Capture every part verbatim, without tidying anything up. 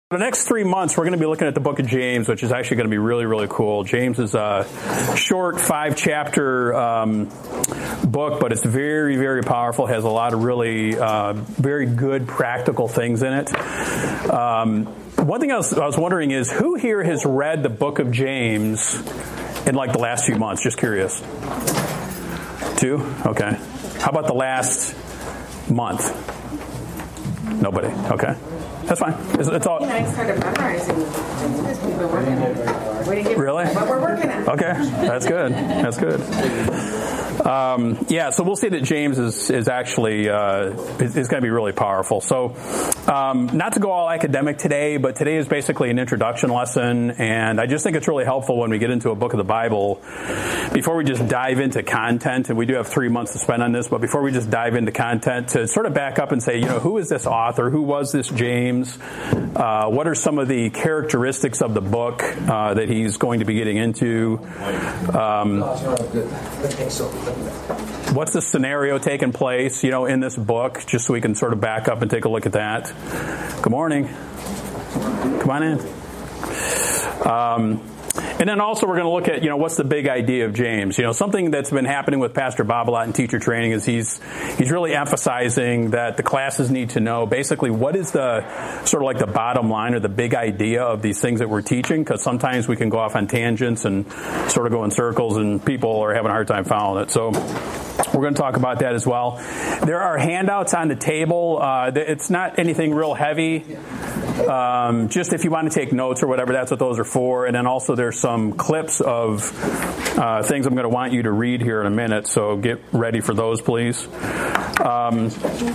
The next three months, we're going to be looking at the book of James, which is actually going to be really, really cool. James is a short five-chapter um, book, but it's very, very powerful. It has a lot of really uh, very good practical things in it. Um, one thing I was, I was wondering is, who here has read the book of James in like the last few months? Just curious. Two? Okay. How about the last month? Nobody. Okay. That's fine. It's, it's all. I started memorizing this. We've been working on it. We didn't get really? But we're working on it. Okay, that's good. That's good. Um, yeah, so we'll see that James is is actually uh, is, is going to be really powerful. So, um, not to go all academic today, but today is basically an introduction lesson, and I just think it's really helpful when we get into a book of the Bible. Before we just dive into content, and we do have three months to spend on this, but before we just dive into content, to sort of back up and say, you know, who is this author? Who was this James? Uh, what are some of the characteristics of the book uh, that he's going to be getting into? Um, what's the scenario taking place, you know, in this book, just so we can sort of back up and take a look at that. Good morning. Come on in. Um, And then also we're going to look at, you know, what's the big idea of James? You know, something that's been happening with Pastor Bob a lot in teacher training is he's he's really emphasizing that the classes need to know basically what is the sort of like the bottom line or the big idea of these things that we're teaching, because sometimes we can go off on tangents and sort of go in circles and people are having a hard time following it. So we're going to talk about that as well. There are handouts on the table. Uh, it's not anything real heavy. Um, just if you want to take notes or whatever, that's what those are for. And then also there's some clips of uh, things I'm going to want you to read here in a minute. So get ready for those, please. Um,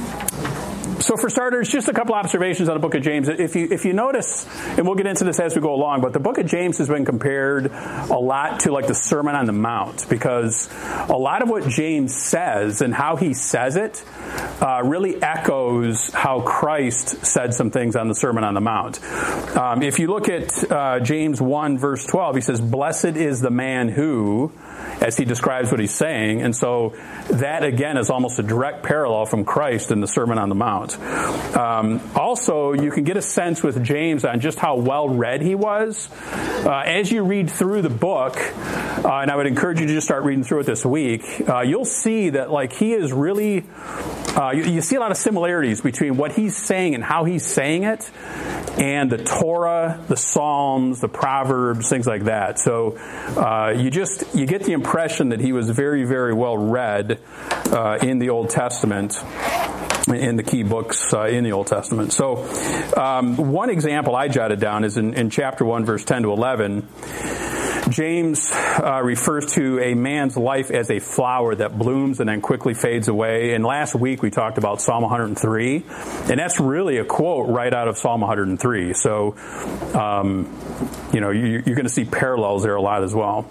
So for starters, just a couple observations on the book of James. If you if you notice, and we'll get into this as we go along, but the book of James has been compared a lot to like the Sermon on the Mount, because a lot of what James says and how he says it uh, really echoes how Christ said some things on the Sermon on the Mount. Um, if you look at uh, James one, verse twelve, he says, "Blessed is the man who," as he describes what he's saying. And so that, again, is almost a direct parallel from Christ in the Sermon on the Mount. Um, also, you can get a sense with James on just how well-read he was. Uh, as you read through the book, uh, and I would encourage you to just start reading through it this week, uh, you'll see that, like, he is really, uh, you, you see a lot of similarities between what he's saying and how he's saying it, and the Torah, the Psalms, the Proverbs, things like that. So uh, you just, you get the impression that he was very, very well read uh, in the Old Testament, in the key books uh, in the Old Testament. So um, one example I jotted down is in, in chapter one, verse ten to eleven. James uh, refers to a man's life as a flower that blooms and then quickly fades away. And last week we talked about Psalm one hundred three, and that's really a quote right out of Psalm one hundred three. So, um, you know, you, you're going to see parallels there a lot as well.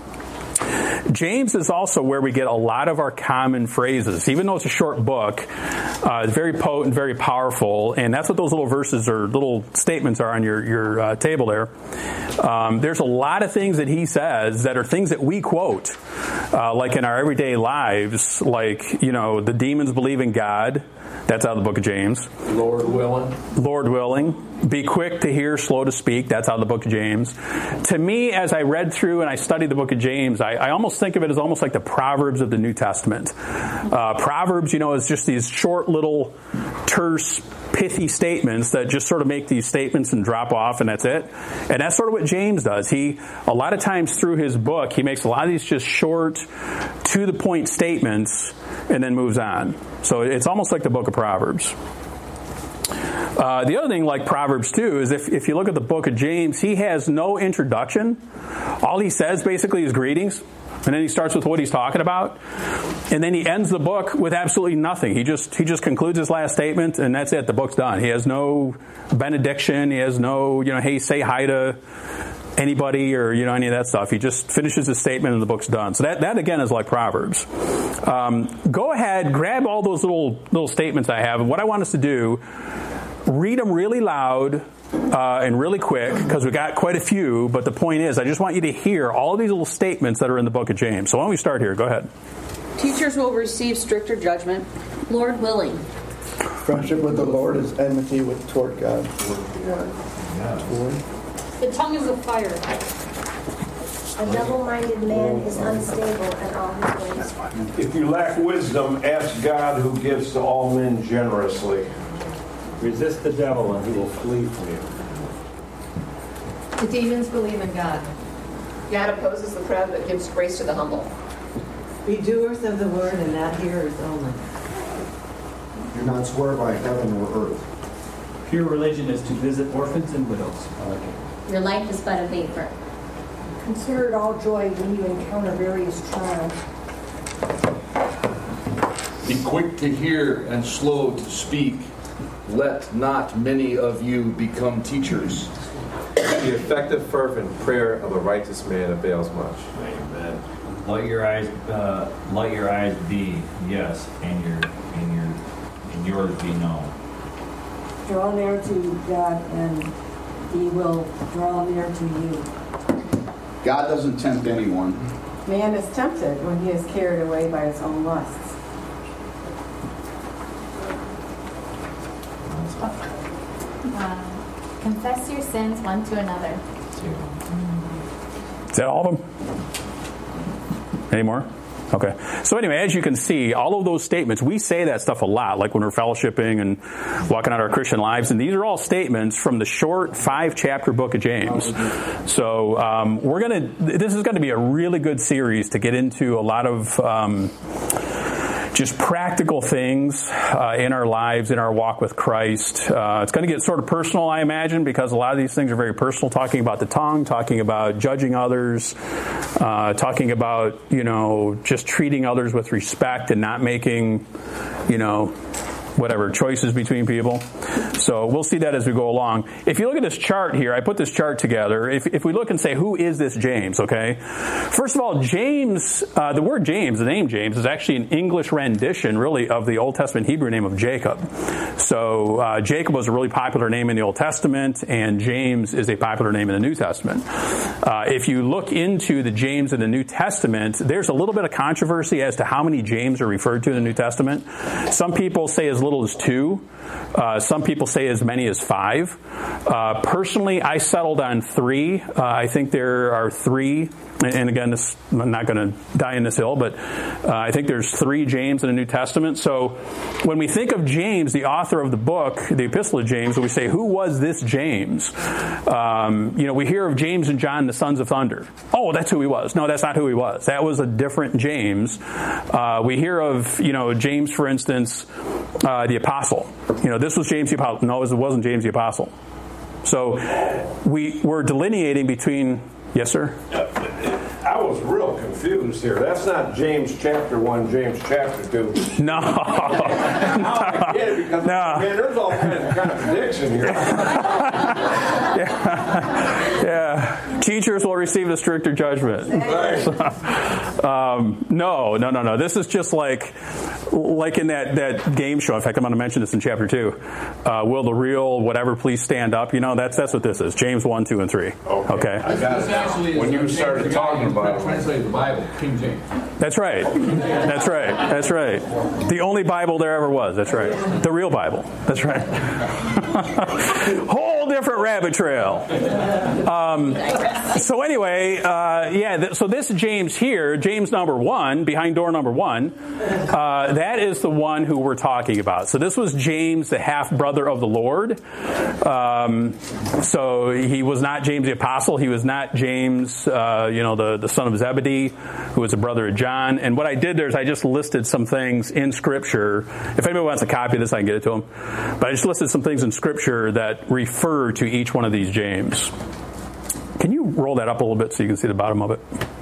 James is also where we get a lot of our common phrases. Even though it's a short book, uh, it's very potent, very powerful, and that's what those little verses or little statements are on your, your uh, table there. Um, there's a lot of things that he says that are things that we quote, uh, like in our everyday lives, like, you know, the demons believe in God. That's out of the book of James. Lord willing. Lord willing. Be quick to hear, slow to speak. That's out of the book of James. To me, as I read through and I studied the book of James, I, I almost think of it as almost like the Proverbs of the New Testament. Uh, Proverbs, you know, is just these short little terse, pithy statements that just sort of make these statements and drop off, and that's it. And that's sort of what James does. He, a lot of times through his book, he makes a lot of these just short, to-the-point statements and then moves on. So it's almost like the book of Proverbs. Uh, the other thing, like Proverbs too, is if, if you look at the book of James, he has no introduction. All he says basically is greetings. And then he starts with what he's talking about. And then he ends the book with absolutely nothing. He just he just concludes his last statement, and that's it. The book's done. He has no benediction. He has no, you know, hey, say hi to anybody or, you know, any of that stuff. He just finishes his statement and the book's done. So that, that again, is like Proverbs. Um, go ahead, grab all those little little statements I have, and what I want us to do, read them really loud uh, and really quick, because we got quite a few, but the point is, I just want you to hear all of these little statements that are in the book of James. So why don't we start here? Go ahead. Teachers will receive stricter judgment, Lord willing. Friendship with the Lord is enmity with toward God. word. The tongue is a fire. A double-minded man is unstable in all his ways. If you lack wisdom, ask God who gives to all men generously. Resist the devil and he will flee from you. The demons believe in God. God opposes the proud but gives grace to the humble. Be doers of the word and not hearers only. Do not swear by heaven or earth. Pure religion is to visit orphans and widows. Your life is but a vapor. Consider it all joy when you encounter various trials. Be quick to hear and slow to speak. Let not many of you become teachers. The effective, fervent prayer of a righteous man avails much. Amen. Let your eyes, uh, let your eyes be yes, and your and your and yours be no. Draw near to God, and He will draw near to you. God doesn't tempt anyone. Man is tempted when he is carried away by his own lusts. Um, confess your sins one to another. Is that all of them? Any more? Okay. So anyway, as you can see, all of those statements, we say that stuff a lot, like when we're fellowshipping and walking out our Christian lives, and these are all statements from the short five-chapter book of James. So um, we're going to, this is going to be a really good series to get into a lot of um, just practical things uh, in our lives, in our walk with Christ. Uh, it's going to get sort of personal, I imagine, because a lot of these things are very personal, talking about the tongue, talking about judging others, uh, talking about, you know, just treating others with respect and not making, you know, whatever, choices between people. So we'll see that as we go along. If you look at this chart here, I put this chart together. If, if we look and say, who is this James, okay? First of all, James, uh, the word James, the name James, is actually an English rendition, really, of the Old Testament Hebrew name of Jacob. So uh, Jacob was a really popular name in the Old Testament, and James is a popular name in the New Testament. Uh, if you look into the James in the New Testament, there's a little bit of controversy as to how many James are referred to in the New Testament. Some people say as little as two. Uh, some people say as many as five. Uh, personally, I settled on three. Uh, I think there are three. And again, this, I'm not going to die in this hill, but uh, I think there's three James in the New Testament. So when we think of James, the author of the book, the Epistle of James, we say, who was this James? Um, you know, we hear of James and John, the sons of thunder. Oh, that's who he was. No, that's not who he was. That was a different James. Uh, we hear of, you know, James, for instance, uh, the apostle. You know, this was James the apostle. No, it wasn't James the apostle. So we, we're delineating between... Yes, sir? I was real confused here. That's not James chapter one, James chapter two. No. Now I get it because, no. man, there's all kinds of contradiction here. yeah. yeah. Teachers will receive a stricter judgment. Right. um, no, no, no, no. This is just like like in that, that game show. In fact, I'm going to mention this in chapter two. Uh, will the real whatever please stand up? You know, that's that's what this is. James one, two, and three. Okay. okay? I got it. When you started talking about it. Translate the Bible, King James. That's right. That's right. That's right. The only Bible there ever was. That's right. The real Bible. That's right. Whole different rabbit trail. Um, so anyway, uh, yeah, th- so this James here, James number one, behind door number one, uh, that is the one who we're talking about. So this was James, the half-brother of the Lord. Um, so he was not James the Apostle. He was not James, uh, you know, the, the son of Zebedee, who was a brother of John. And what I did there is I just listed some things in Scripture. If anybody wants a copy of this, I can get it to them. But I just listed some things in Scripture that refer to each one of these James. Can you roll that up a little bit so you can see the bottom of it?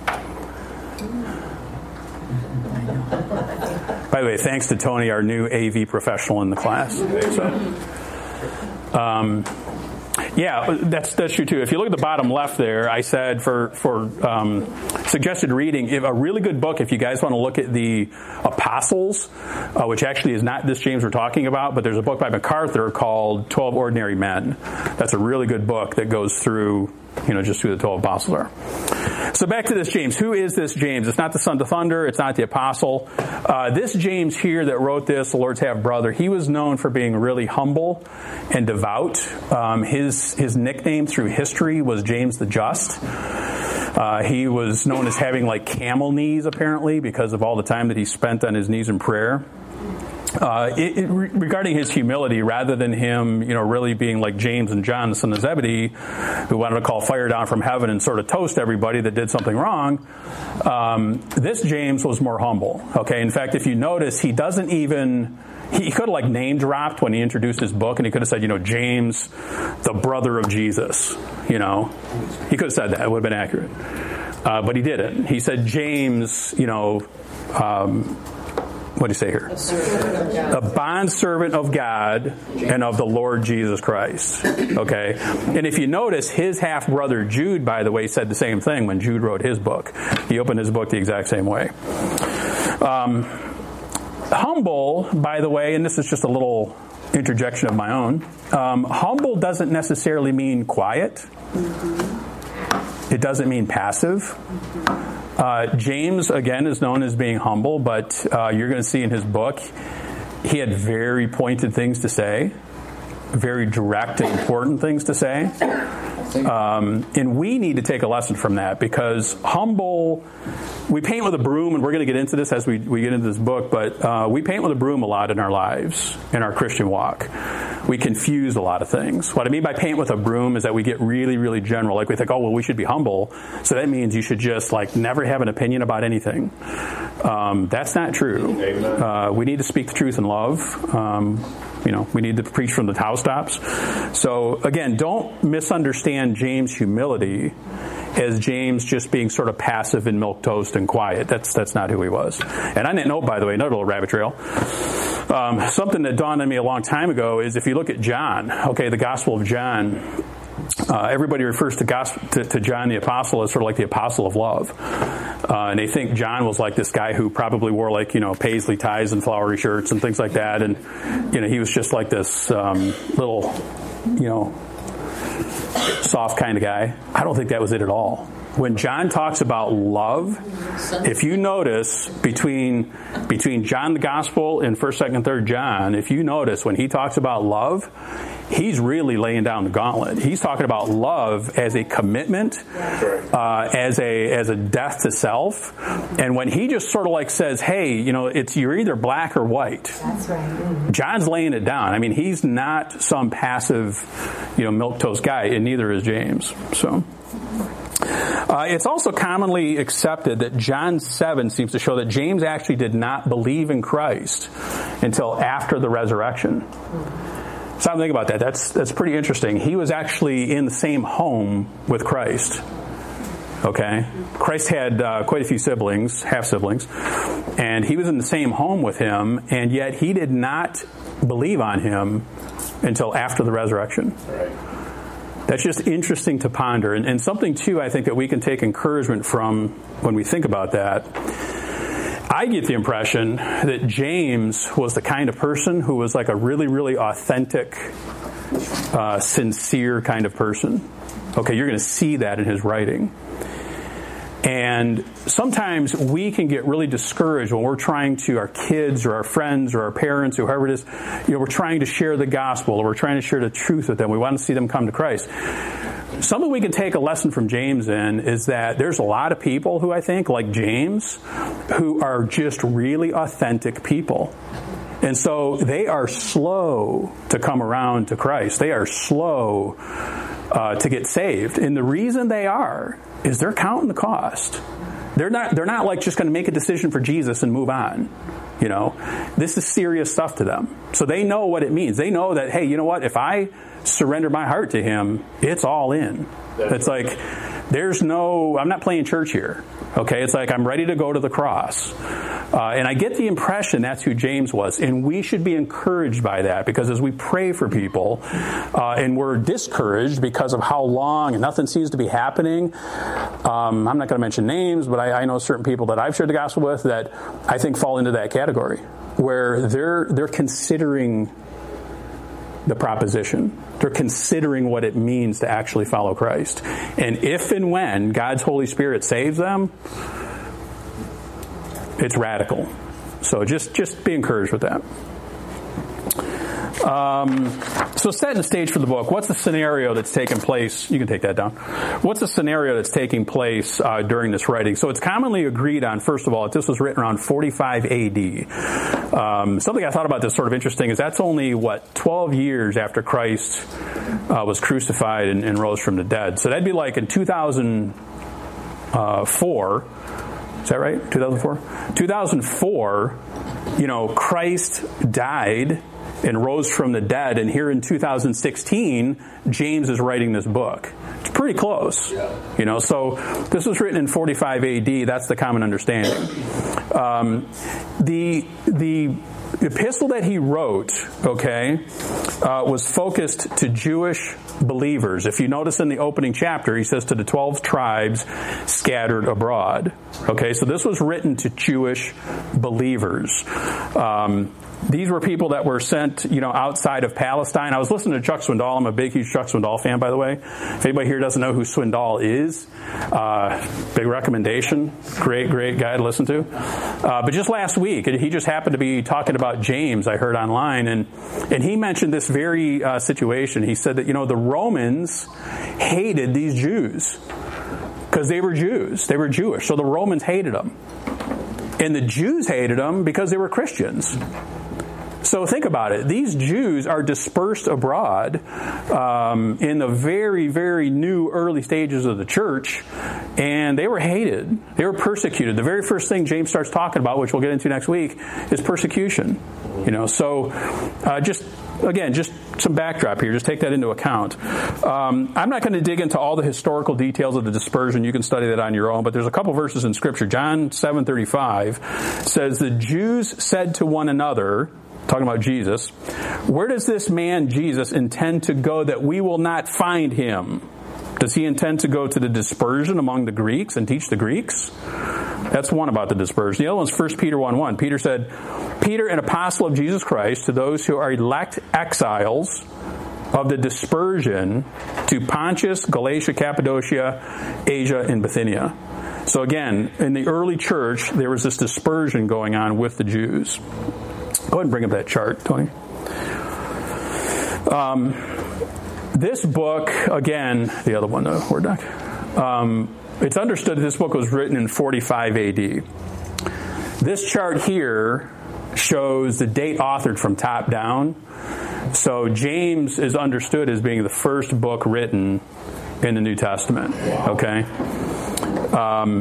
By the way, thanks to Tony, our new A V professional in the class. So, um, yeah, that's that's true too. If you look at the bottom left there, I said for for um, suggested reading, if a really good book if you guys want to look at the apostles, uh, which actually is not this James we're talking about, but there's a book by MacArthur called twelve Ordinary Men. That's a really good book that goes through, you know, just who the twelve apostles are. So back to this James. Who is this James? It's not the son of thunder. It's not the apostle. Uh, this James here that wrote this, the Lord's half brother, he was known for being really humble and devout. Um, his his nickname through history was James the Just. Uh, he was known as having like camel knees, apparently, because of all the time that he spent on his knees in prayer. Uh, it, it, regarding his humility, rather than him, you know, really being like James and John, the son of Zebedee, who wanted to call fire down from heaven and sort of toast everybody that did something wrong, um, this James was more humble. Okay, in fact, if you notice, he doesn't even. He could have like name dropped when he introduced his book, and he could have said, you know, James, the brother of Jesus. You know, he could have said that; it would have been accurate. Uh, but he didn't. He said James, you know. Um, What do you say here? A bondservant of God and of the Lord Jesus Christ. Okay? And if you notice, his half-brother Jude, by the way, said the same thing when Jude wrote his book. He opened his book the exact same way. Um, humble, by the way, and this is just a little interjection of my own, um, humble doesn't necessarily mean quiet. It doesn't mean passive. Uh, James, again, is known as being humble, but uh, you're going to see in his book, he had very pointed things to say, very direct and important things to say. Um, and we need to take a lesson from that, because humble, we paint with a broom, and we're going to get into this as we, we get into this book, but uh, we paint with a broom a lot in our lives, in our Christian walk. We confuse a lot of things. What I mean by paint with a broom is that we get really, really general. Like we think, oh, well, we should be humble, so that means you should just like never have an opinion about anything. Um, that's not true. Uh, we need to speak the truth in love. Um, You know, we need to preach from the housetops. So, again, don't misunderstand James' humility as James just being sort of passive and milquetoast and quiet. That's that's not who he was. And on that note, by the way, another little rabbit trail. Um, something that dawned on me a long time ago is if you look at John, okay, the Gospel of John, uh, everybody refers to, gospel, to, to John the Apostle as sort of like the apostle of love. Uh, and they think John was like this guy who probably wore like, you know, paisley ties and flowery shirts and things like that. And, you know, he was just like this um, little, you know, soft kind of guy. I don't think that was it at all. When John talks about love, if you notice between between John the Gospel and first, second, third John, if you notice when he talks about love, he's really laying down the gauntlet. He's talking about love as a commitment, uh, as a as a death to self. And when he just sort of like says, "Hey, you know, it's you're either black or white." That's right. John's laying it down. I mean, he's not some passive, you know, milquetoast guy, and neither is James. So. Uh, it's also commonly accepted that John seven seems to show that James actually did not believe in Christ until after the resurrection. So I'm thinking about that. That's that's pretty interesting. He was actually in the same home with Christ. Okay? Christ had uh, quite a few siblings, half-siblings, and he was in the same home with him, and yet he did not believe on him until after the resurrection. Right. That's just interesting to ponder. And, and something, too, I think that we can take encouragement from when we think about that. I get the impression that James was the kind of person who was like a really, really authentic, uh, sincere kind of person. Okay, you're going to see that in his writing. And sometimes we can get really discouraged when we're trying to, our kids or our friends or our parents or whoever it is, you know, we're trying to share the gospel or we're trying to share the truth with them. We want to see them come to Christ. Something we can take a lesson from James in is that there's a lot of people who I think, like James, who are just really authentic people. And so they are slow to come around to Christ. They are slow uh, to get saved. And the reason they are is they're counting the cost. They're not they're not like just going to make a decision for Jesus and move on. You know, this is serious stuff to them. So they know what it means. They know that, hey, you know what? If I surrender my heart to him, it's all in. It's like, there's no, I'm not playing church here. Okay, it's like I'm ready to go to the cross. Uh, and I get the impression that's who James was. And we should be encouraged by that, because as we pray for people, uh, and we're discouraged because of how long and nothing seems to be happening, um, I'm not going to mention names, but I, I know certain people that I've shared the gospel with that I think fall into that category, where they're they're considering the proposition. They're considering what it means to actually follow Christ. And if and when God's Holy Spirit saves them, it's radical. So just, just be encouraged with that. Um, so setting the stage for the book, what's the scenario that's taking place? You can take that down. What's the scenario that's taking place uh, during this writing? So it's commonly agreed on, first of all, that this was written around forty-five A D. Um, something I thought about that's sort of interesting is that's only, what, twelve years after Christ uh, was crucified and, and rose from the dead. So that'd be like in two thousand four. Is that right? two thousand four? two thousand four, you know, Christ died and rose from the dead, and here in two thousand sixteen, James is writing this book. It's pretty close, you know. So this was written in forty-five A D. That's the common understanding. Um, the the epistle that he wrote, okay, uh, was focused to Jewish believers. If you notice in the opening chapter, he says to the twelve tribes scattered abroad. Okay, so this was written to Jewish believers. Um, These were people that were sent, you know, outside of Palestine. I was listening to Chuck Swindoll. I'm a big, huge Chuck Swindoll fan, by the way. If anybody here doesn't know who Swindoll is, uh, big recommendation. Great, great guy to listen to. Uh, but just last week, he just happened to be talking about James, I heard online, and and he mentioned this very uh, situation. He said that, you know, the Romans hated these Jews because they were Jews. They were Jewish, so the Romans hated them. And the Jews hated them because they were Christians. So think about it. These Jews are dispersed abroad um, in the very, very new early stages of the church, and they were hated. They were persecuted. The very first thing James starts talking about, which we'll get into next week, is persecution. You know, so uh, just again, just some backdrop here. Just take that into account. Um, I'm not going to dig into all the historical details of the dispersion. You can study that on your own. But there's a couple verses in Scripture. John seven thirty-five says, the Jews said to one another, talking about Jesus, where does this man Jesus intend to go that we will not find him? Does he intend to go to the dispersion among the Greeks and teach the Greeks? That's one about the dispersion. The other one's First Peter one one. Peter said, Peter, an apostle of Jesus Christ, to those who are elect exiles of the dispersion to Pontus, Galatia, Cappadocia, Asia, and Bithynia. So again, in the early church, there was this dispersion going on with the Jews. Go ahead and bring up that chart, Tony. Um, this book, again, the other one, the Word doc, um, it's understood that this book was written in forty-five A D. This chart here shows the date authored from top down. So James is understood as being the first book written in the New Testament. Okay? Um,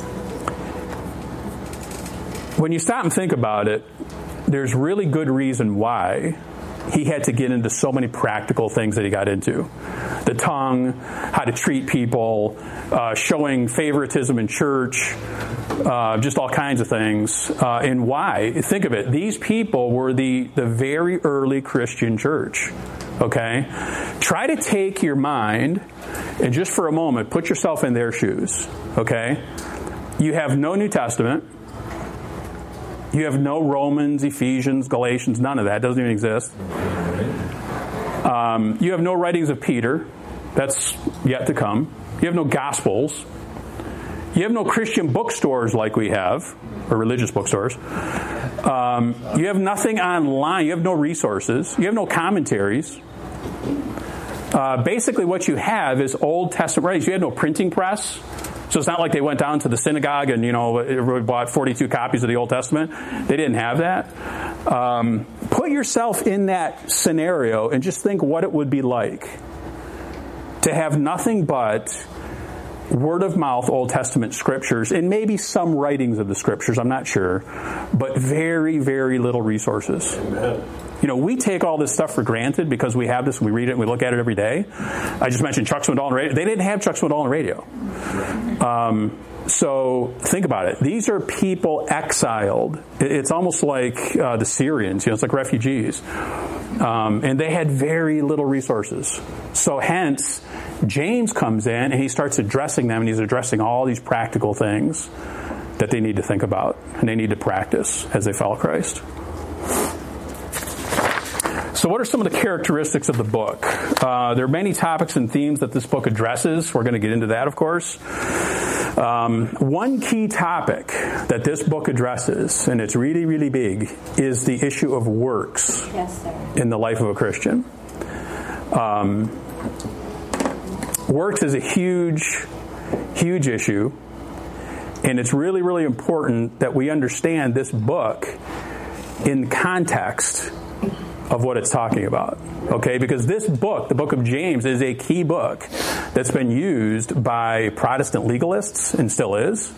when you stop and think about it, there's really good reason why he had to get into so many practical things that he got into. The tongue, how to treat people, uh, showing favoritism in church, uh, just all kinds of things. Uh, and why? Think of it. These people were the, the very early Christian church. Okay? Try to take your mind and just for a moment, put yourself in their shoes. Okay? You have no New Testament. You have no Romans, Ephesians, Galatians, none of that. It doesn't even exist. Um, you have no writings of Peter. That's yet to come. You have no Gospels. You have no Christian bookstores like we have, or religious bookstores. Um, you have nothing online. You have no resources. You have no commentaries. Uh, basically, what you have is Old Testament writings. You had no printing press. So it's not like they went down to the synagogue and, you know, everybody bought forty-two copies of the Old Testament. They didn't have that. Um, put yourself in that scenario and just think what it would be like to have nothing but word of mouth Old Testament scriptures and maybe some writings of the scriptures, I'm not sure, but very, very little resources. Amen. You know, we take all this stuff for granted because we have this, we read it, and we look at it every day. I just mentioned Chuck Swindoll on radio. They didn't have Chuck Swindoll on radio. Um, so think about it. These are people exiled. It's almost like uh, the Syrians. You know, it's like refugees. Um, and they had very little resources. So hence, James comes in and he starts addressing them, and he's addressing all these practical things that they need to think about and they need to practice as they follow Christ. So So what are some of the characteristics of the book? Uh, there are many topics and themes that this book addresses. We're going to get into that, of course. Um, one key topic that this book addresses, and it's really, really big, is the issue of works Yes, sir. in the life of a Christian. Um, works is a huge, huge issue, and it's really, really important that we understand this book in context of what it's talking about. Okay, because this book, the book of James, is a key book that's been used by Protestant legalists, and still is,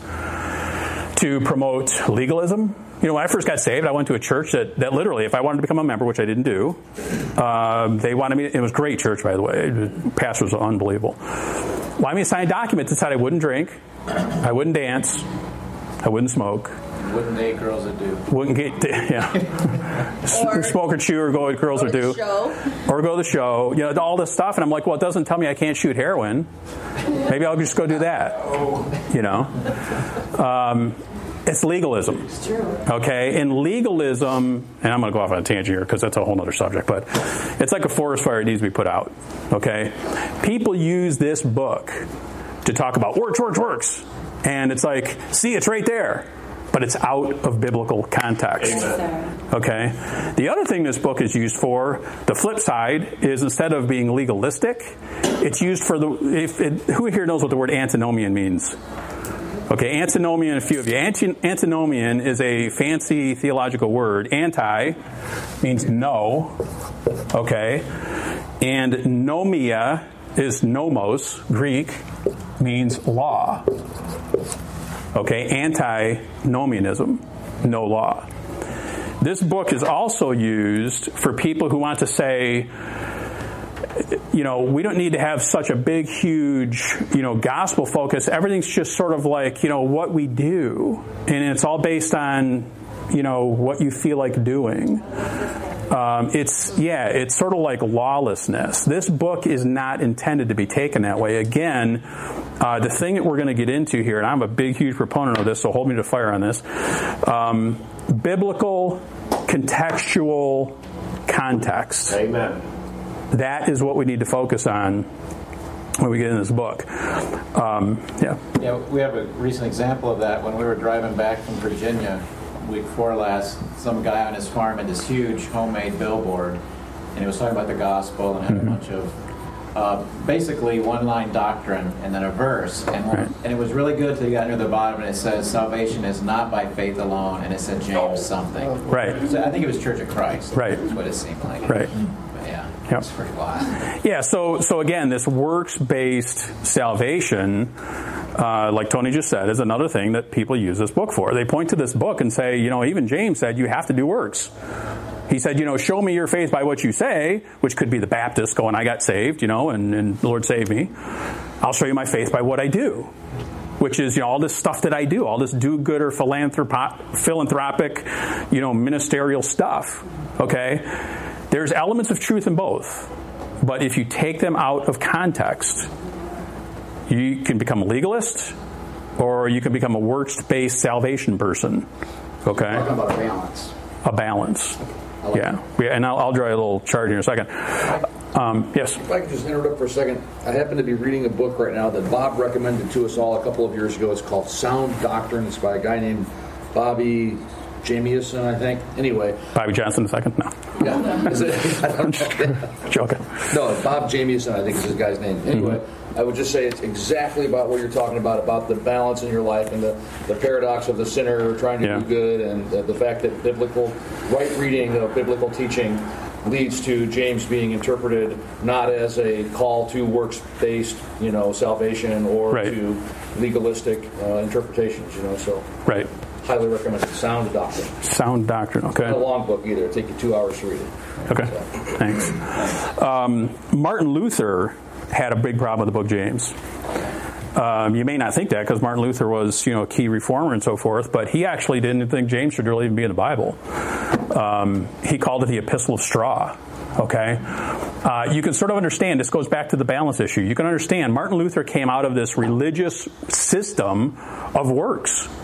to promote legalism. You know, when I first got saved, I went to a church that, that literally, if I wanted to become a member, which I didn't do, um, they wanted me, it was a great church, by the way. The pastor was unbelievable. Wanted me to sign a document that said I wouldn't drink, I wouldn't dance, I wouldn't smoke. Wouldn't date girls that do. Wouldn't get, yeah. Or smoke or chew or go with girls that do. Show. Or go to the show. You know, all this stuff. And I'm like, well, it doesn't tell me I can't shoot heroin. Maybe I'll just go do that. You know? Um, it's legalism. It's true. Okay? And legalism, and I'm going to go off on a tangent here because that's a whole other subject, but it's like a forest fire. It needs to be put out. Okay? People use this book to talk about works, works, works. And it's like, see, it's right there. But it's out of biblical context. Okay? The other thing this book is used for, the flip side, is instead of being legalistic, it's used for the, if it, who here knows what the word antinomian means? Okay, antinomian, a few of you. Anti, antinomian is a fancy theological word. Anti means no. Okay? And nomia is nomos, Greek, means law. Okay, antinomianism, no law. This book is also used for people who want to say, you know, we don't need to have such a big, huge, you know, gospel focus. Everything's just sort of like, you know, what we do. And it's all based on, you know, what you feel like doing. Um, it's, yeah, it's sort of like lawlessness. This book is not intended to be taken that way. Again, uh, the thing that we're going to get into here, and I'm a big, huge proponent of this, so hold me to fire on this, um, biblical, contextual context. Amen. That is what we need to focus on when we get in this book. Um, yeah. Yeah, we have a recent example of that. When we were driving back from Virginia, week before last, some guy on his farm had this huge homemade billboard, and he was talking about the gospel and had mm-hmm. a bunch of uh, basically one-line doctrine and then a verse, and right. and it was really good till you got near the bottom, and it says salvation is not by faith alone, and it said James something. Right. So I think it was Church of Christ. Right. That's what it seemed like. Right. But yeah. Yep. It's pretty wild. Yeah. So so again, this works-based salvation. Uh, like Tony just said, is another thing that people use this book for. They point to this book and say, you know, even James said you have to do works. He said, you know, show me your faith by what you say, which could be the Baptist going, I got saved, you know, and, and the Lord saved me. I'll show you my faith by what I do, which is, you know, all this stuff that I do, all this do-gooder, philanthrop- philanthropic, you know, ministerial stuff, okay? There's elements of truth in both. But if you take them out of context, you can become a legalist, or you can become a works-based salvation person. Okay? You're talking about a balance. A balance. Like yeah. yeah. And I'll, I'll draw a little chart here in a second. Um, yes? If I could just interrupt for a second. I happen to be reading a book right now that Bob recommended to us all a couple of years ago. It's called Sound Doctrine. It's by a guy named Bobby Jamieson, I think. Anyway. Bobby Johnson, a second? No. Yeah. Is it? I don't know. Joking. No, Bob Jamieson, I think is his guy's name. Anyway. Mm-hmm. I would just say it's exactly about what you're talking about, about the balance in your life and the, the paradox of the sinner trying to yeah. do good, and the, the fact that biblical, right reading of biblical teaching leads to James being interpreted not as a call to works-based, you know, salvation or right. to legalistic uh, interpretations, you know, so. Right. Highly recommend it. Sound Doctrine. Sound Doctrine, okay. Not a long book either. It'll take you two hours to read it. Okay, so. Thanks. Um, Martin Luther had a big problem with the book James. Um, you may not think that because Martin Luther was, you know, a key reformer and so forth, but he actually didn't think James should really even be in the Bible. Um, he called it the Epistle of Straw. Okay? Uh, you can sort of understand, this goes back to the balance issue. You can understand Martin Luther came out of this religious system of works.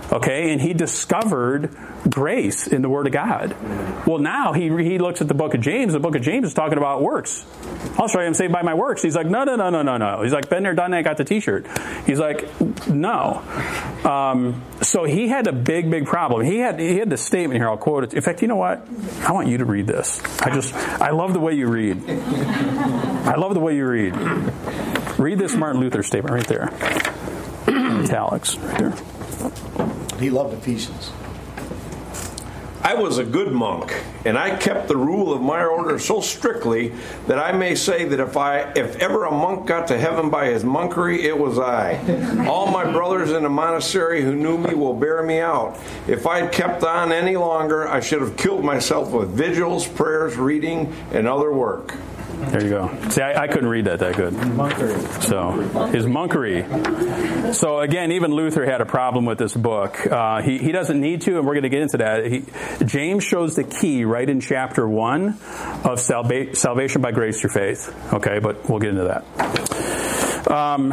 Okay, and he discovered grace in the Word of God. Well, now he he looks at the book of James. The book of James is talking about works. I'll show you I'm saved by my works. He's like, no, no, no, no, no, no. He's like, been there, done that, got the T-shirt. He's like, no. Um, so he had a big, big problem. He had he had this statement here. I'll quote it. In fact, you know what? I want you to read this. I just I love the way you read. I love the way you read. Read this Martin Luther statement right there. In italics, right there. He loved Ephesians. I was a good monk, and I kept the rule of my order so strictly that I may say that if I, if ever a monk got to heaven by his monkery, it was I. All my brothers in the monastery who knew me will bear me out. If I'd kept on any longer, I should have killed myself with vigils, prayers, reading, and other work. There you go. See, I, I couldn't read that that good. Monkery. So, his monkery. So, again, even Luther had a problem with this book. Uh, he, he doesn't need to, and we're going to get into that. He, James shows the key right in chapter one of salva- salvation by grace through faith. Okay, but we'll get into that. Um...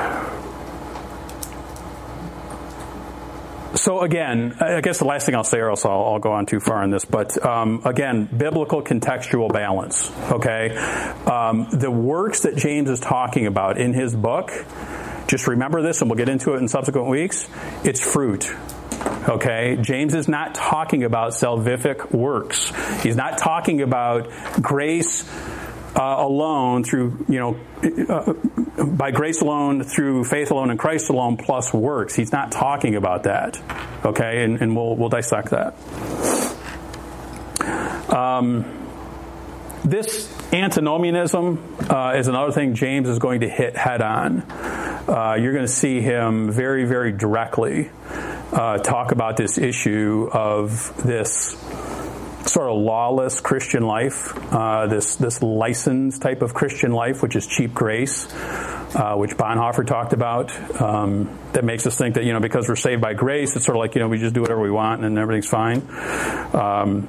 So again, I guess the last thing I'll say, or else I'll, I'll go on too far on this, but um, again, biblical contextual balance, okay? Um, the works that James is talking about in his book, just remember this, and we'll get into it in subsequent weeks, it's fruit. Okay, James is not talking about salvific works. He's not talking about grace Uh, alone through, you know, uh, by grace alone, through faith alone, and Christ alone, plus works. He's not talking about that. Okay, and, and we'll we'll dissect that. Um, this antinomianism uh, is another thing James is going to hit head on. Uh, you're going to see him very, very directly uh, talk about this issue of this sort of lawless Christian life, uh, this this licensed type of Christian life, which is cheap grace, uh, which Bonhoeffer talked about. Um, that makes us think that, you know, because we're saved by grace, it's sort of like, you know, we just do whatever we want and everything's fine. Um,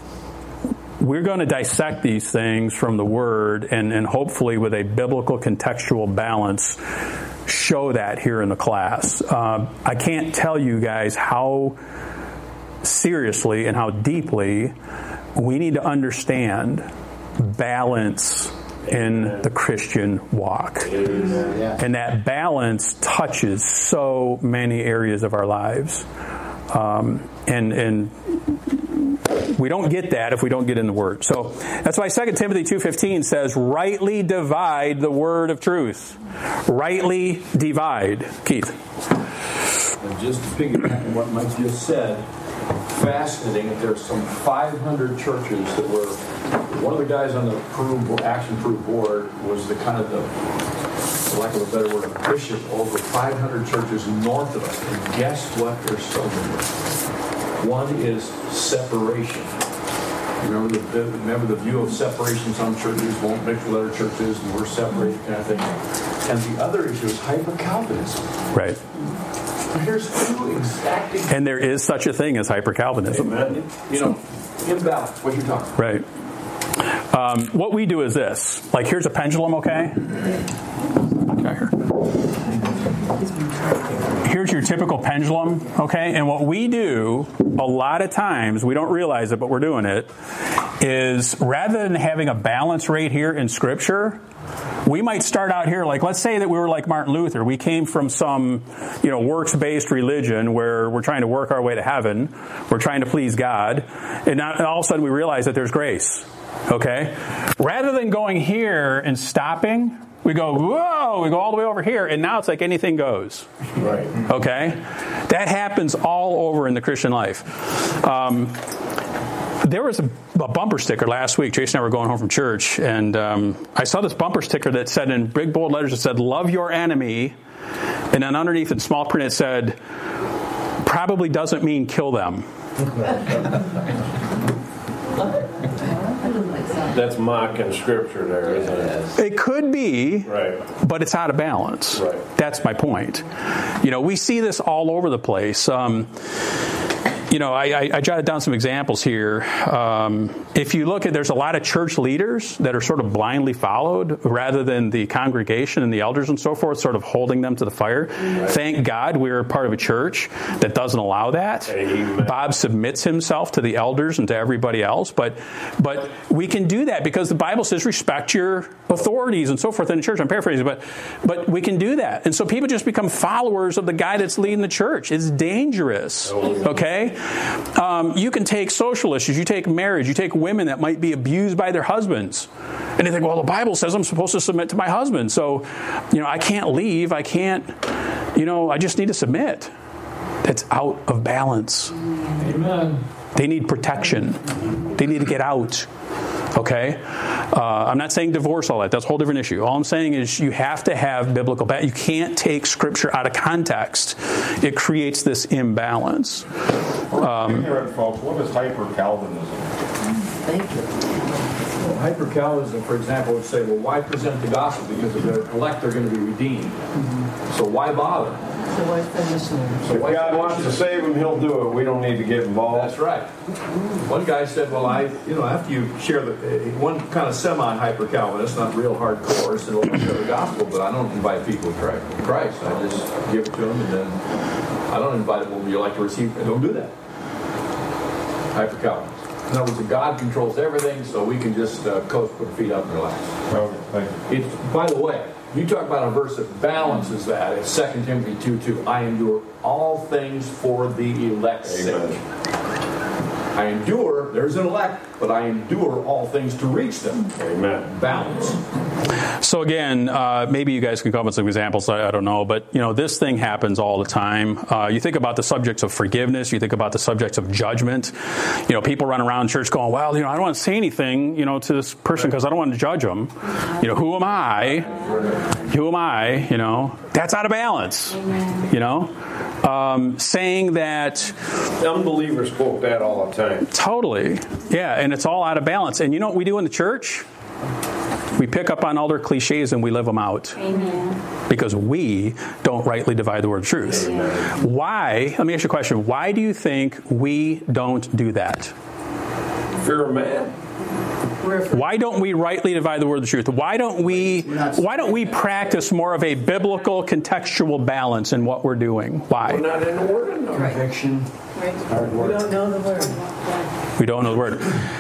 we're going to dissect these things from the Word and, and hopefully with a biblical contextual balance show that here in the class. Uh, I can't tell you guys how seriously and how deeply we need to understand balance in the Christian walk. And that balance touches so many areas of our lives. Um, and, and we don't get that if we don't get in the Word. So that's why Second Timothy two fifteen says, rightly divide the word of truth. Rightly divide. Keith. And just to piggyback on what Mike just said, fascinating that there's some five hundred churches that were, one of the guys on the Peru, Action Peru board was the kind of the, for lack of a better word, a bishop over five hundred churches north of us. And guess what they're struggling with? One is separation. Remember the, remember the view of separation? Some churches won't mix with other churches and we're separated kind of thing. And the other issue is hyper-Calvinism. Right. Here's two exacting... And there is such a thing as hyper-Calvinism. Amen. You know, imbalance, what you're talking about. Right. Um, what we do is this. Like, here's a pendulum, okay? Okay, here. Here's your typical pendulum, okay? And what we do, a lot of times, we don't realize it, but we're doing it, is rather than having a balance rate here in Scripture, we might start out here, like, let's say that we were like Martin Luther. We came from some, you know, works-based religion where we're trying to work our way to heaven. We're trying to please God. And, not, and all of a sudden we realize that there's grace. Okay? Rather than going here and stopping, we go, whoa, we go all the way over here, and now it's like anything goes. Right. Okay? That happens all over in the Christian life. Um, There was a, a bumper sticker last week. Jason and I were going home from church, and um, I saw this bumper sticker that said in big bold letters, it said, love your enemy. And then underneath in small print it said, probably doesn't mean kill them. That's mocking Scripture there, isn't it? It could be, right, but it's out of balance. Right. That's my point. You know, we see this all over the place. Um, you know, I, I, I jotted down some examples here. Um, if you look at, there's a lot of church leaders that are sort of blindly followed rather than the congregation and the elders and so forth sort of holding them to the fire. Right. Thank God we're part of a church that doesn't allow that. Amen. Bob submits himself to the elders and to everybody else, but but we can do that because the Bible says respect your authorities and so forth in the church. I'm paraphrasing, but but we can do that. And so people just become followers of the guy that's leading the church. It's dangerous, okay? Um, you can take social issues, you take marriage, you take women that might be abused by their husbands. And they think, well, the Bible says I'm supposed to submit to my husband. So, you know, I can't leave. I can't, you know, I just need to submit. That's out of balance. Amen. They need protection. They need to get out. Okay? Uh, I'm not saying divorce all that. That's a whole different issue. All I'm saying is you have to have biblical balance. You can't take Scripture out of context. It creates this imbalance. Um, ignorant folks, what is hyper-Calvinism? Thank you. Well, hyper-Calvinism, for example, would say, well, why present the gospel? Because if they're elect, they're going to be redeemed. Mm-hmm. So why bother? So what's the missionary? So if God wants to save him, he'll do it. We don't need to get involved. That's right. One guy said, well, I, you know, after you share the, one kind of semi-hyper-Calvinist, not real hardcore, said, well, I share the gospel, but I don't invite people to Christ. I just give it to them, and then I don't invite them, well, you like to receive, and don't do that. Hyper-Calvinist. In other words, God controls everything, so we can just uh, coast, put our feet up and relax. Okay, thank you. It's, by the way, you talk about a verse that balances that. It's Second Timothy two two. I endure all things for the elect's sake. I endure, there's an elect, but I endure all things to reach them. Amen. Balance. So again, uh, maybe you guys can come up with some examples, I, I don't know, but you know, this thing happens all the time. Uh, you think about the subjects of forgiveness, you think about the subjects of judgment. You know, people run around church going, well, you know, I don't want to say anything, you know, to this person because I don't want to judge them. You know, who am I? Who am I? You know, that's out of balance. You know, um, saying that unbelievers quote that all the time. Totally. Yeah, and it's all out of balance. And you know what we do in the church? We pick up on all their cliches and we live them out. Amen. Because we don't rightly divide the word of truth. Amen. Why? Let me ask you a question. Why do you think we don't do that? Fear of man. Why don't we rightly divide the word of the truth? Why don't we why don't we practice more of a biblical contextual balance in what we're doing? Why? We're not in the word enough. Conviction. Right. We don't know the word. We don't know the word.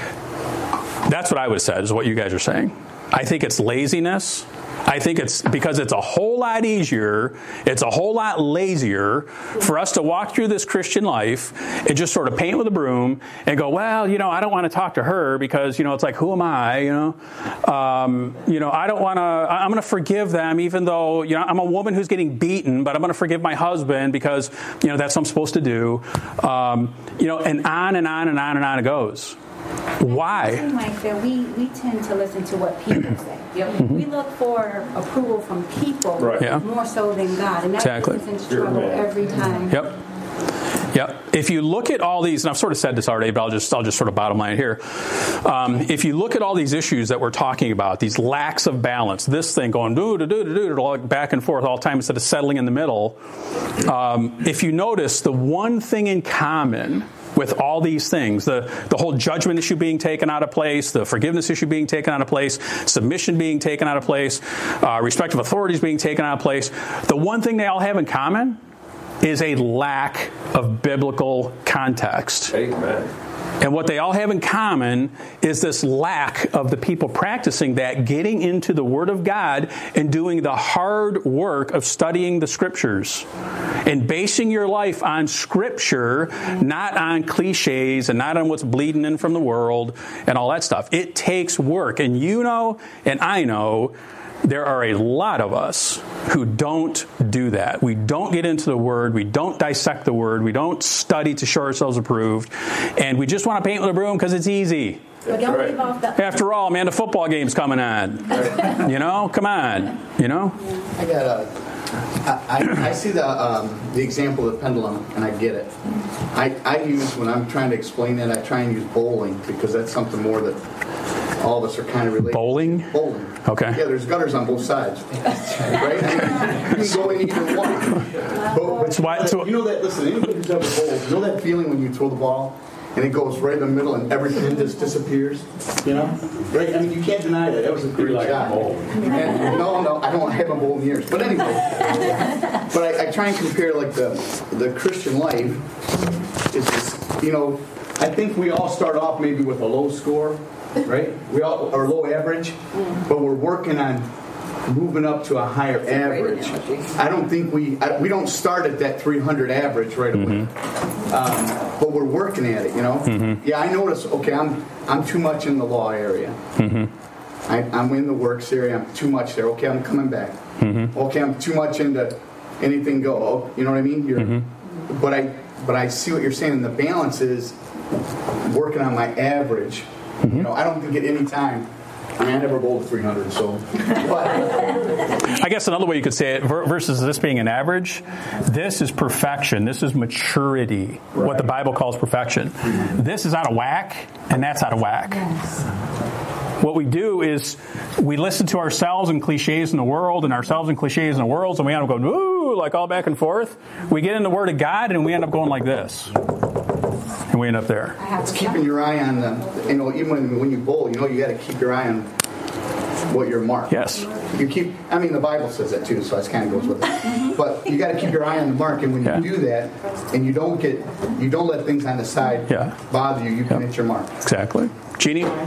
That's what I would have said, is what you guys are saying. I think it's laziness. I think it's because it's a whole lot easier, it's a whole lot lazier for us to walk through this Christian life and just sort of paint with a broom and go, well, you know, I don't want to talk to her because, you know, it's like, who am I, you know? Um, you know, I don't want to, I'm going to forgive them even though, you know, I'm a woman who's getting beaten, but I'm going to forgive my husband because, you know, that's what I'm supposed to do. Um, you know, and on and on and on and on it goes. Why? Like that, we, we tend to listen to what people say. Yep. Mm-hmm. We look for approval from people right. yeah. more so than God. And that exactly. gets us in trouble every time. Yep. Yep. If you look at all these, and I've sort of said this already, but I'll just I'll just sort of bottom line here. Um, if you look at all these issues that we're talking about, these lacks of balance, this thing going do do do do do back and forth all the time instead of settling in the middle. Um, if you notice, the one thing in common with all these things, the, the whole judgment issue being taken out of place, the forgiveness issue being taken out of place, submission being taken out of place, uh, respect of authorities being taken out of place, the one thing they all have in common is a lack of biblical context. Amen. And what they all have in common is this lack of the people practicing that, getting into the Word of God and doing the hard work of studying the Scriptures and basing your life on Scripture, not on cliches and not on what's bleeding in from the world and all that stuff. It takes work. And you know, and I know, there are a lot of us who don't do that. We don't get into the Word. We don't dissect the Word. We don't study to show ourselves approved. And we just want to paint with a broom because it's easy. But don't leave off the... After all, man, the football game's coming on. Right. You know, come on. You know? I got a... I, I, I see the um, the example of the pendulum, and I get it. I, I use, when I'm trying to explain it, I try and use bowling, because that's something more that all of us are kind of related. Bowling? Bowling. Okay. Yeah, there's gutters on both sides. Right? I mean, you can go in either one. But, but why, so, you know that, listen, anybody who's ever bowled, you know that feeling when you throw the ball and it goes right in the middle and everything just disappears? You know? Right? I mean, you can't deny that. That was a great like shot. bowl. And, no, no, I don't I haven't bowled in years. But anyway. But I, I try and compare, like, the, the Christian life. It's just, you know, I think we all start off maybe with a low score, right? We all are low average, but we're working on moving up to a higher average. I don't think we I, we don't start at that three hundred average right away, mm-hmm. um, but we're working at it. You know, mm-hmm. yeah. I notice. Okay, I'm I'm too much in the law area. Mm-hmm. I, I'm in the works area. I'm too much there. Okay, I'm coming back. Mm-hmm. Okay, I'm too much into anything go. Oh, you know what I mean? You're, mm-hmm. But I but I see what you're saying. And the balance is working on my average. Mm-hmm. You know, I don't think at any time. I mean, I never bowled three hundred, so. But. I guess another way you could say it, versus this being an average, this is perfection. This is maturity, right. What the Bible calls perfection. Mm-hmm. This is out of whack, and that's out of whack. Yes. What we do is we listen to ourselves and cliches in the world, and ourselves and cliches in the world, and we end up going, ooh, like all back and forth. We get in the Word of God, and we end up going like this. And we end up there. It's keeping your eye on the, you know, even when, when you bowl, you know, you got to keep your eye on what your mark. Yes. You keep, I mean, the Bible says that too, so that kind of goes with it. But you got to keep your eye on the mark, and when yeah. you do that, and you don't get, you don't let things on the side yeah. bother you, you can yep. hit your mark. Exactly. Jeannie? But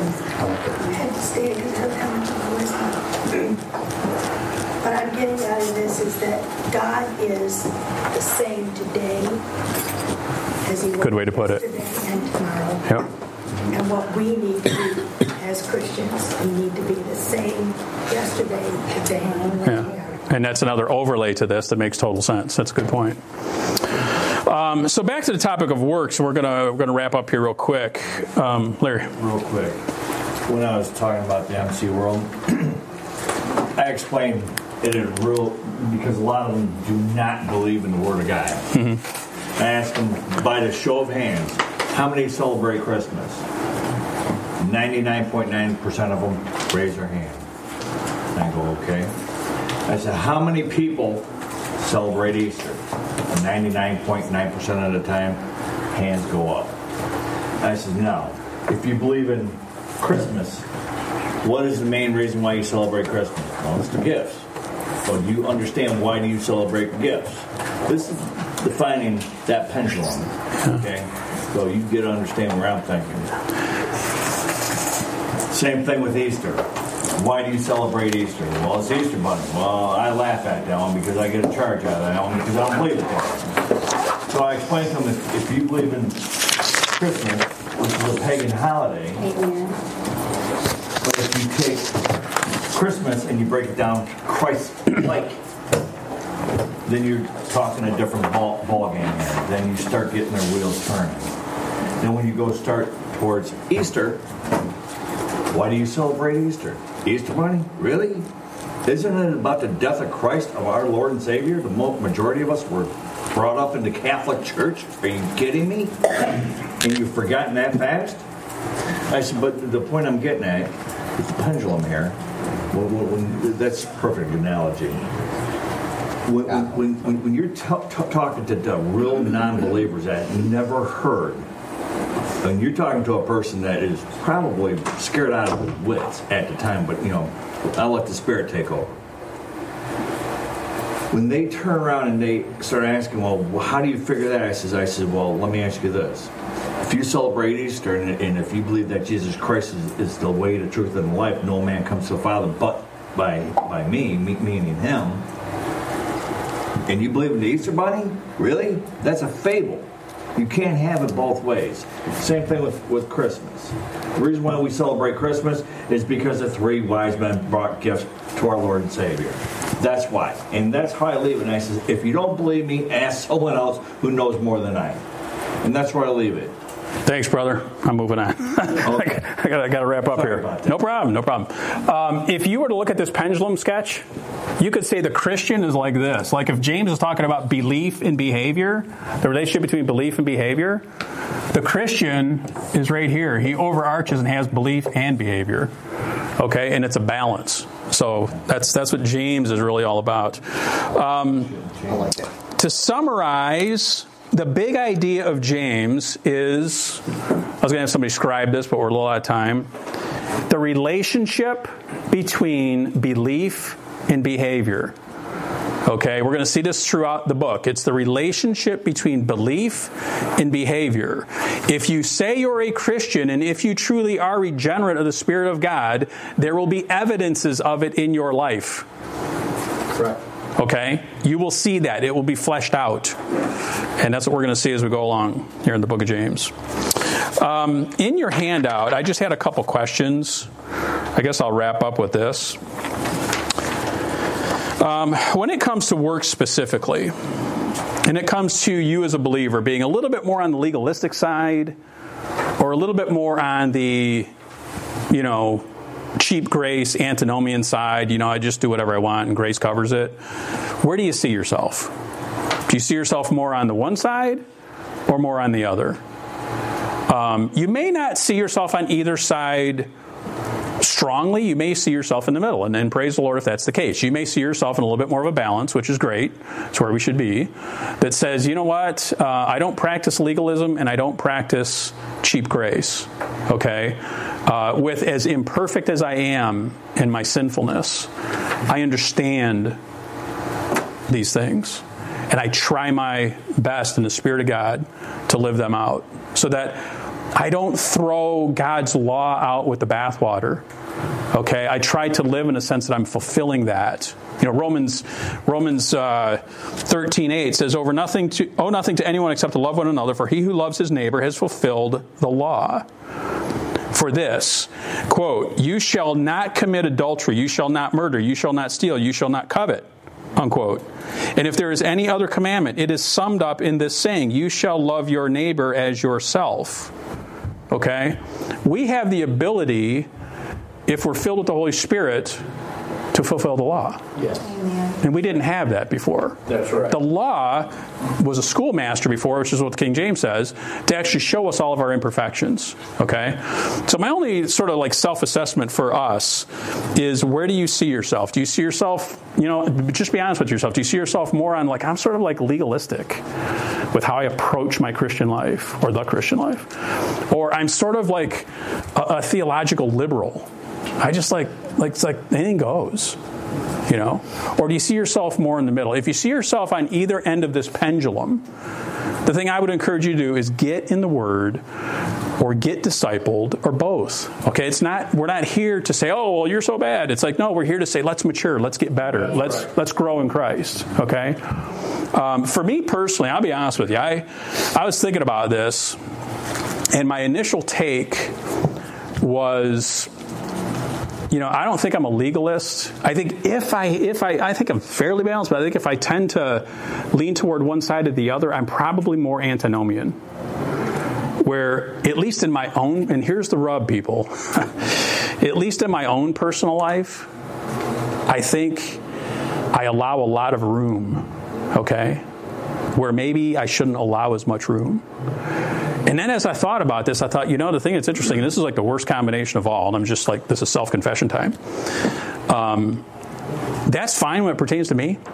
I'm getting out of this is that God is the same today as he was Good way to put it. And tomorrow. Yep. And what we need to do as Christians, we need to be the same yesterday, today, and yeah. And that's another overlay to this that makes total sense. That's a good point. Um, so back to the topic of works, we're gonna we're gonna wrap up here real quick. Um, Larry, real quick. When I was talking about the M C world, I explained it in real because a lot of them do not believe in the Word of God. Mm-hmm. I asked them by the show of hands, how many celebrate Christmas? ninety-nine point nine percent of them raise their hand. And I go, okay. I said, how many people celebrate Easter? ninety-nine point nine percent of the time, hands go up. I said, no. If you believe in Christmas, what is the main reason why you celebrate Christmas? Well, it's the gifts. So do you understand why do you celebrate the gifts? This is defining that pendulum. Okay? So you get to understand where I'm thinking. Same thing with Easter. Why do you celebrate Easter? Well, it's Easter Bunny. Well, I laugh at that one because I get a charge out of that one because I don't believe it. So I explain to them, if, if you believe in Christmas, which is a pagan holiday, Amen. But if you take Christmas and you break it down Christ-like, then you're talking a different ball, ball game here. Then you start getting their wheels turning. Then when you go start towards Easter, why do you celebrate Easter? Easter Bunny? Really? Isn't it about the death of Christ, of our Lord and Savior? The majority of us were brought up in the Catholic Church. Are you kidding me? And you've forgotten that fast? I said, but the point I'm getting at is the pendulum here. When, when, that's a perfect analogy. When, when, when, when you're t- t- talking to the real non-believers that never heard, and you're talking to a person that is probably scared out of his wits at the time, but, you know, I'll let the Spirit take over. When they turn around and they start asking, well, how do you figure that? I says, I said, well, let me ask you this. If you celebrate Easter and, and if you believe that Jesus Christ is, is the way, the truth, and the life, no man comes to the Father but by, by me, me, meaning him, and you believe in the Easter Bunny? Really? That's a fable. You can't have it both ways. Same thing with, with Christmas. The reason why we celebrate Christmas is because the three wise men brought gifts to our Lord and Savior. That's why. And that's how I leave it. And I says, if you don't believe me, ask someone else who knows more than I. And that's where I leave it. Thanks, brother. I'm moving on. Okay. I got I got to wrap up Sorry here. No problem. No problem. Um, if you were to look at this pendulum sketch, you could say the Christian is like this. Like if James is talking about belief and behavior, the relationship between belief and behavior, the Christian is right here. He overarches and has belief and behavior. Okay, and it's a balance. So that's that's what James is really all about. Um, I like that. To summarize, the big idea of James is, I was going to have somebody scribe this, but we're a little out of time. The relationship between belief and behavior. Okay, we're going to see this throughout the book. It's the relationship between belief and behavior. If you say you're a Christian and if you truly are regenerate of the Spirit of God, there will be evidences of it in your life. Correct. Okay? You will see that. It will be fleshed out. And that's what we're going to see as we go along here in the book of James. Um, in your handout, I just had a couple questions. I guess I'll wrap up with this. Um, when it comes to work specifically, and it comes to you as a believer being a little bit more on the legalistic side or a little bit more on the, you know, cheap grace, antinomian side, you know, I just do whatever I want and grace covers it. Where do you see yourself? Do you see yourself more on the one side or more on the other? Um, you may not see yourself on either side strongly. You may see yourself in the middle, and then praise the Lord if that's the case. You may see yourself in a little bit more of a balance, which is great. It's where we should be. That says, you know what? Uh, I don't practice legalism, and I don't practice cheap grace. Okay? Uh, with as imperfect as I am in my sinfulness, I understand these things. And I try my best in the Spirit of God to live them out so that I don't throw God's law out with the bathwater. Okay, I try to live in a sense that I'm fulfilling that. You know, Romans Romans uh, thirteen eight says, "Over nothing to owe nothing to anyone except to love one another. For he who loves his neighbor has fulfilled the law." For this, quote, "You shall not commit adultery. You shall not murder. You shall not steal. You shall not covet." Unquote. And if there is any other commandment, it is summed up in this saying, "You shall love your neighbor as yourself." Okay? We have the ability, if we're filled with the Holy Spirit, to fulfill the law. Yes. And we didn't have that before. That's right. The law was a schoolmaster before, which is what King James says, to actually show us all of our imperfections. Okay? So my only sort of like self-assessment for us is, where do you see yourself? Do you see yourself, you know, just be honest with yourself. Do you see yourself more on like, I'm sort of like legalistic with how I approach my Christian life or the Christian life? Or I'm sort of like a, a theological liberal. I just like, like, it's like anything goes, you know? Or do you see yourself more in the middle? If you see yourself on either end of this pendulum, the thing I would encourage you to do is get in the Word or get discipled or both. Okay, it's not, we're not here to say, oh, well, you're so bad. It's like, no, we're here to say, let's mature, let's get better, That's let's right. let's grow in Christ. Okay? Um, for me personally, I'll be honest with you, I I was thinking about this, and my initial take was, you know, I don't think I'm a legalist. I think if I, if I, I think I'm fairly balanced, but I think if I tend to lean toward one side or the other, I'm probably more antinomian. Where, at least in my own, and here's the rub, people, at least in my own personal life, I think I allow a lot of room, okay, where maybe I shouldn't allow as much room. And then as I thought about this, I thought, you know, the thing that's interesting, and this is like the worst combination of all, and I'm just like, this is self-confession time. Um, that's fine when it pertains to me.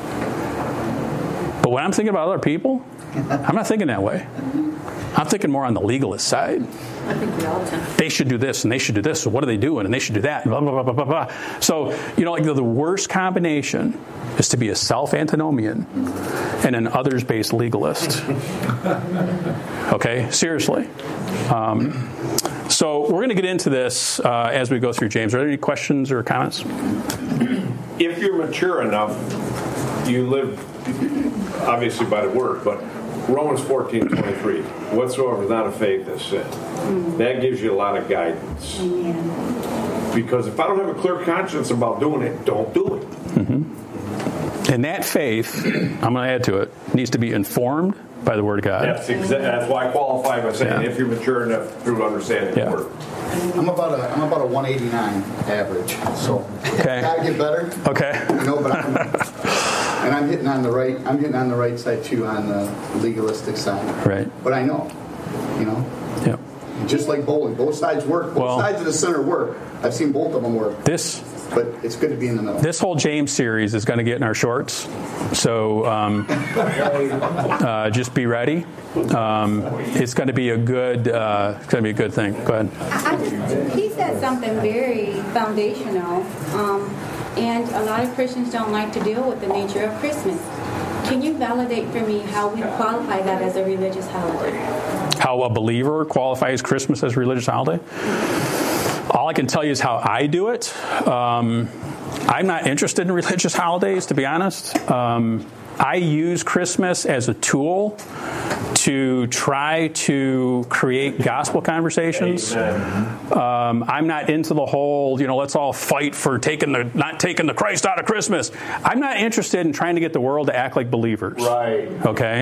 But when I'm thinking about other people, I'm not thinking that way. I'm thinking more on the legalist side. I think we all tend. They should do this, and they should do this, so what are they doing? And they should do that, and blah, blah, blah, blah, blah, blah. So, you know, like the, the worst combination is to be a self-antinomian and an others-based legalist. Okay? Seriously. Um, so we're going to get into this uh, as we go through James. Are there any questions or comments? If you're mature enough, you live, obviously, by the Word, but Romans fourteen twenty-three, whatsoever is not of faith is sin. Mm. That gives you a lot of guidance. Amen. Because if I don't have a clear conscience about doing it, don't do it. Mm-hmm. And that faith, I'm going to add to it, needs to be informed by the Word of God. That's exa- That's why I qualify by saying Yeah. if you're mature enough through understanding Yeah. the Word. I'm about a I'm about a one eighty-nine average. So Okay. gotta get better. Okay. You know, but I'm, and I'm hitting on the right. I'm hitting on the right side too, on the legalistic side. Right. But I know, you know. Yeah. Just like bowling, both sides work. Both Well- sides of the center work. I've seen both of them work. This But it's good to be in the middle. this whole James series is going to get in our shorts, so um, uh, just be ready. Um, it's going to be a good. Uh, it's going to be a good thing. Go ahead. I just, he said something very foundational, um, and a lot of Christians don't like to deal with the nature of Christmas. Can you validate for me how we qualify that as a religious holiday? How a believer qualifies Christmas as a religious holiday? All I can tell you is how I do it. Um, I'm not interested in religious holidays, to be honest. Um, I use Christmas as a tool to try to create gospel conversations. Um, I'm not into the whole, you know, let's all fight for taking the not taking the Christ out of Christmas. I'm not interested in trying to get the world to act like believers. Right. Okay.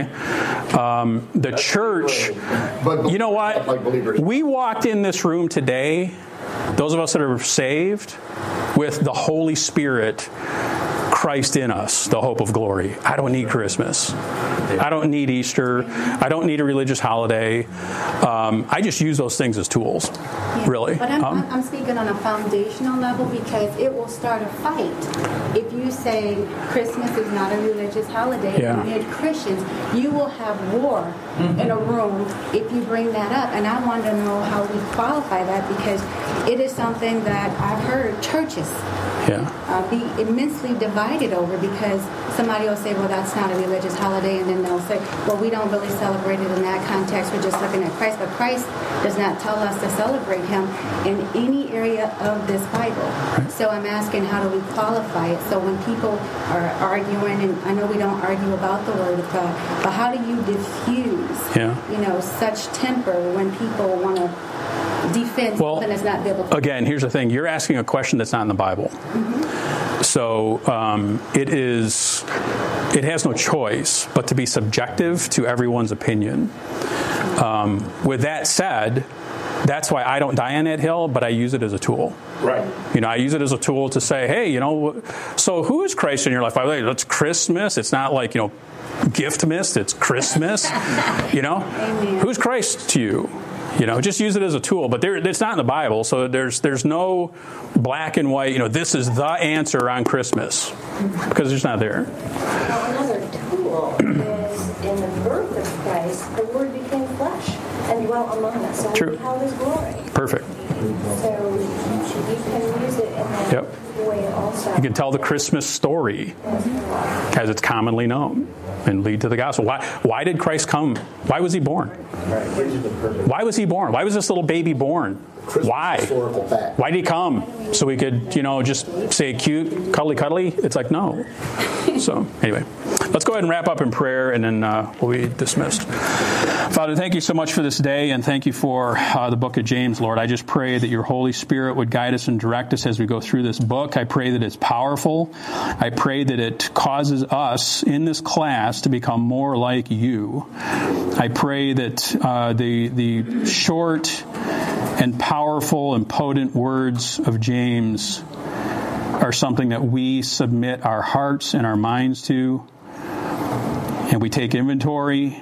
Um, the That's church. But you know what? Like believers. We walked in this room today. Those of us that are saved, with the Holy Spirit, Christ in us, the hope of glory. I don't need Christmas. I don't need Easter. I don't need a religious holiday. Um, I just use those things as tools, Yeah. really. But I'm, Um, I'm speaking on a foundational level because it will start a fight. If you say Christmas is not a religious holiday, Yeah. amid Christians, you will have war in a room if you bring that up. And I want to know how we qualify that because it is something that I've heard churches yeah. uh, be immensely divided over because somebody will say, well, that's not a religious holiday, and then they'll say, well, we don't really celebrate it in that context. We're just looking at Christ. But Christ does not tell us to celebrate him in any area of this Bible. So I'm asking, how do we qualify it? So when people are arguing, and I know we don't argue about the Word of God, but how do you diffuse, Yeah. you know, such temper when people want to defend Well, something that's not biblical? Again, here's the thing. You're asking a question that's not in the Bible. Mm-hmm. So um, it is, it has no choice but to be subjective to everyone's opinion. Um, with that said, that's why I don't die on that hill, but I use it as a tool. Right. You know, I use it as a tool to say, hey, you know, so who is Christ in your life? By the way, it's Christmas. It's not like, you know, Giftmas. It's Christmas. You know, Amen. Who's Christ to you? You know, just use it as a tool. But there, it's not in the Bible, so there's there's no black and white, you know, this is the answer on Christmas. Because it's not there. Well, another tool is in the birth of Christ, the Word became flesh and dwelt among us, and True. we beheld His glory. Perfect. So you can use it in that Yep. way also. You can tell the Christmas story as it's commonly known and lead to the gospel. Why, why did Christ come? Why was he born? Why was he born? Why was this little baby born? Why? Why did he come? So we could, you know, just say cute, cuddly, cuddly? It's like, no. So, anyway, let's go ahead and wrap up in prayer, and then uh, we'll be dismissed. Father, thank you so much for this day, and thank you for uh, the book of James, Lord. I just pray that your Holy Spirit would guide us and direct us as we go through this book. I pray that it's powerful. I pray that it causes us in this class to become more like you. I pray that uh, the the short and powerful and potent words of James are something that we submit our hearts and our minds to, and we take inventory,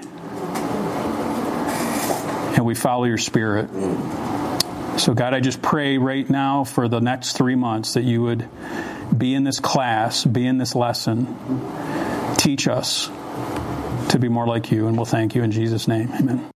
and we follow your Spirit. So God, I just pray right now for the next three months that you would be in this class, be in this lesson, teach us to be more like you, and we'll thank you in Jesus' name. Amen.